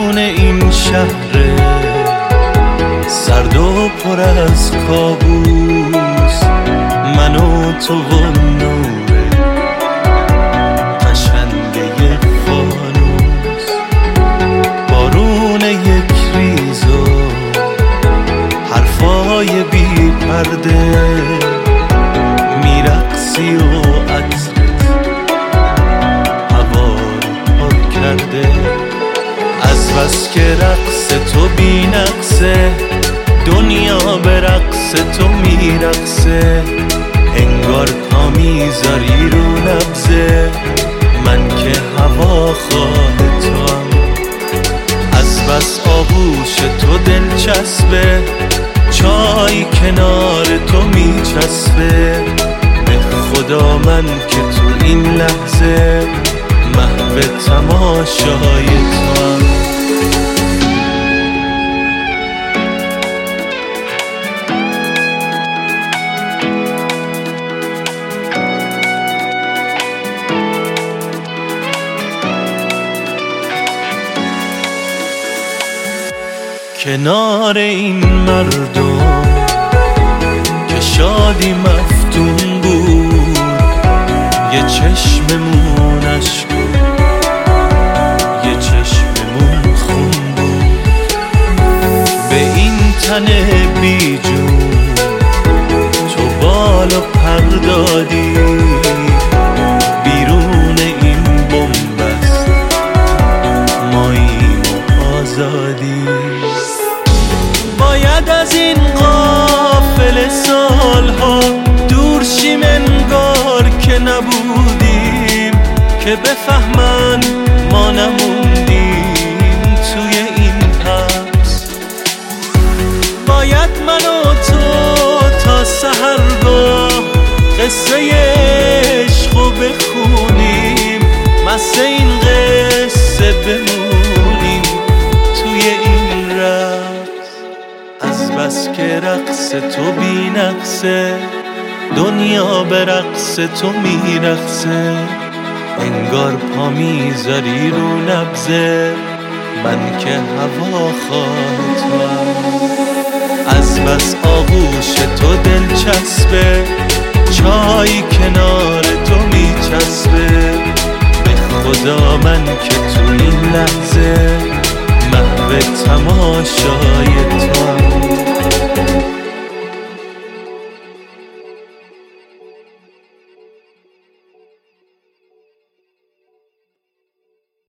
بارون این شهر سرد و پر از کابوس، من و تو و نور قشنگه فانوس. بارون یک ریزو حرفای بی پرده، میرقصی و عطرت هوا رو پر کرده. از بس که رقص تو بی نقصه، دنیا به رقص تو میرقصه. انگار پا میذاری رو نبضه، من که هوا خواه توام. از بس آغوش تو دلچسبه، چای کنار تو میچسبه. به خدا من که تو این لحظه محو تماشای توام. کنار این مردم که شادی مفتون بود، یه چشممون اشک و یه چشممون خون بود. به این تن بی جون تو بال و پر دادی، بیرون این بنبست ماییم و آزادی. باید از این قافل سالها دور شیم، انگار که نبودیم، که بفهمن ما نموندیم توی این حبس. باید من و تو تا سحرگاه قصه عشقو بخونیم، مست این قصه بمونیم توی این رقص. از بس که رقص تو بی نقصه، دنیا به رقص تو میرقصه. انگار پا میذاری رو نبضه، من که هوا خواه توام. از بس آغوش تو دلچسبه، چای کنار تو میچسبه. به خدا من که تو این لحظه محو تماشای توام.